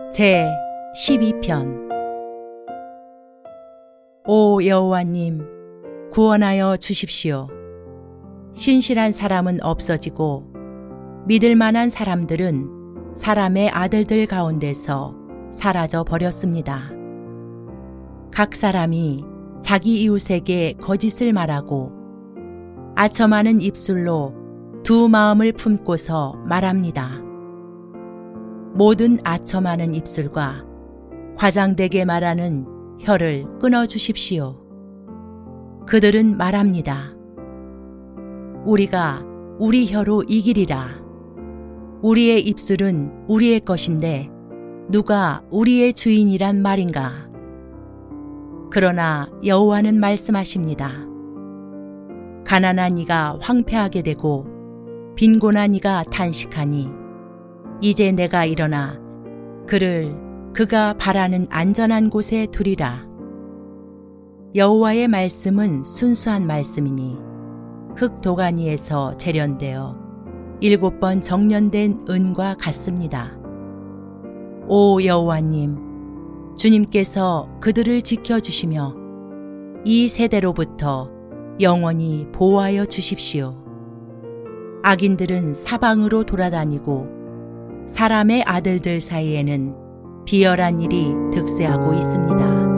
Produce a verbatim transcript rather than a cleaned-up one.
제십이 편. 오 여호와님, 구원하여 주십시오. 신실한 사람은 없어지고 믿을 만한 사람들은 사람의 아들들 가운데서 사라져 버렸습니다. 각 사람이 자기 이웃에게 거짓을 말하고 아첨하는 입술로 두 마음을 품고서 말합니다. 모든 아첨하는 입술과 과장되게 말하는 혀를 끊어주십시오. 그들은 말합니다. 우리가 우리 혀로 이기리라. 우리의 입술은 우리의 것인데 누가 우리의 주인이란 말인가? 그러나 여호와는 말씀하십니다. 가난한 이가 황폐하게 되고 빈곤한 이가 탄식하니 이제 내가 일어나 그를 그가 바라는 안전한 곳에 두리라. 여호와의 말씀은 순수한 말씀이니 흙 도가니에서 재련되어 일곱 번 정련된 은과 같습니다. 오 여호와님, 주님께서 그들을 지켜주시며 이 세대로부터 영원히 보호하여 주십시오. 악인들은 사방으로 돌아다니고 사람의 아들들 사이에는 비열한 일이 득세하고 있습니다.